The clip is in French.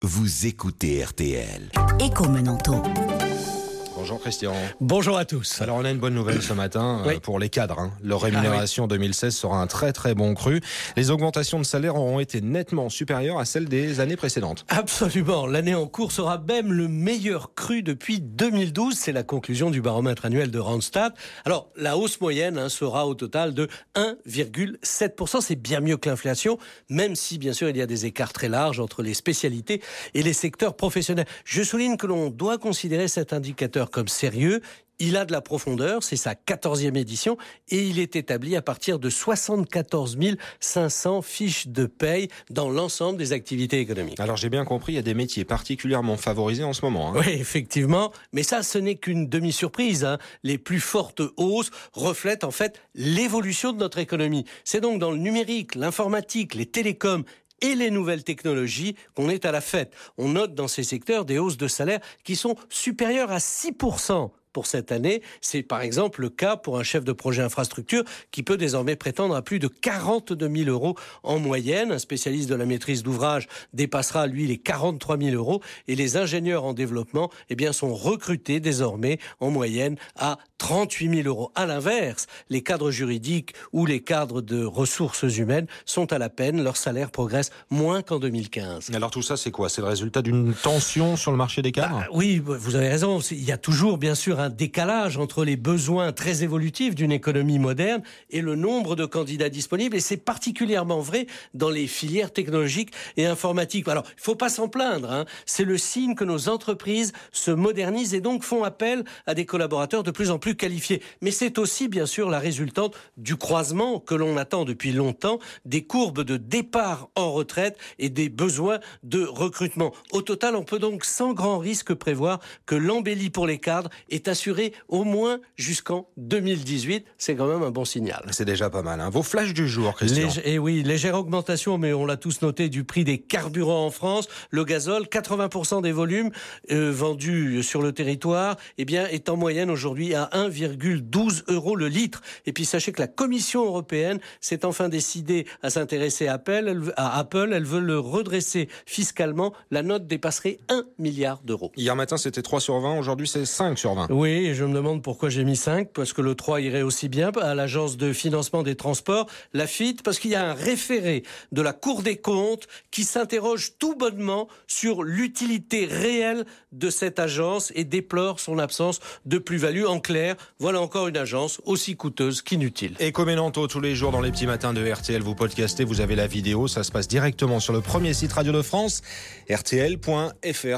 Vous écoutez RTL. Éco-Menanto. Bonjour Christian. Bonjour à tous. Alors on a une bonne nouvelle ce matin pour les cadres. Leur rémunération 2016 sera un très très bon cru. Les augmentations de salaire auront été nettement supérieures à celles des années précédentes. Absolument. L'année en cours sera même le meilleur cru depuis 2012. C'est la conclusion du baromètre annuel de Randstad. Alors la hausse moyenne sera au total de 1,7%. C'est bien mieux que l'inflation, même si bien sûr il y a des écarts très larges entre les spécialités et les secteurs professionnels. Je souligne que l'on doit considérer cet indicateur comme sérieux. Il a de la profondeur, c'est sa 14e édition et il est établi à partir de 74 500 fiches de paye dans l'ensemble des activités économiques. Alors j'ai bien compris, il y a des métiers particulièrement favorisés en ce moment. Oui, effectivement, mais ça ce n'est qu'une demi-surprise. Les plus fortes hausses reflètent en fait l'évolution de notre économie. C'est donc dans le numérique, l'informatique, les télécoms et les nouvelles technologies qu'on est à la fête. On note dans ces secteurs des hausses de salaire qui sont supérieures à 6%. Pour cette année, c'est par exemple le cas pour un chef de projet infrastructure qui peut désormais prétendre à plus de 42 000 euros en moyenne. Un spécialiste de la maîtrise d'ouvrage dépassera, lui, les 43 000 euros. Et les ingénieurs en développement sont recrutés désormais en moyenne à 38 000 euros. À l'inverse, les cadres juridiques ou les cadres de ressources humaines sont à la peine. Leur salaire progresse moins qu'en 2015. Alors tout ça, c'est quoi ? C'est le résultat d'une tension sur le marché des cadres ? Oui, vous avez raison. Il y a toujours, bien sûr, un décalage entre les besoins très évolutifs d'une économie moderne et le nombre de candidats disponibles. Et c'est particulièrement vrai dans les filières technologiques et informatiques. Alors, il ne faut pas s'en plaindre. C'est le signe que nos entreprises se modernisent et donc font appel à des collaborateurs de plus en plus qualifiés. Mais c'est aussi, bien sûr, la résultante du croisement que l'on attend depuis longtemps des courbes de départ en retraite et des besoins de recrutement. Au total, on peut donc sans grand risque prévoir que l'embellie pour les cadres est assuré au moins jusqu'en 2018. C'est quand même un bon signal. C'est déjà pas mal. Vos flashs du jour, Christian. Légère augmentation, mais on l'a tous noté, du prix des carburants en France. Le gazole, 80% des volumes vendus sur le territoire, est en moyenne aujourd'hui à 1,12 € le litre. Et puis sachez que la Commission européenne s'est enfin décidée à s'intéresser à Apple. Elle veut le redresser fiscalement. La note dépasserait 1 milliard d'euros. Hier matin, c'était 3 sur 20. Aujourd'hui, c'est 5 sur 20. Oui, et je me demande pourquoi j'ai mis 5, parce que le 3 irait aussi bien à l'Agence de financement des transports, l'AFIT, parce qu'il y a un référé de la Cour des comptes qui s'interroge tout bonnement sur l'utilité réelle de cette agence et déplore son absence de plus-value. En clair, voilà encore une agence aussi coûteuse qu'inutile. Éco-Menanto, tous les jours dans les petits matins de RTL, vous podcastez, vous avez la vidéo, ça se passe directement sur le premier site radio de France, rtl.fr.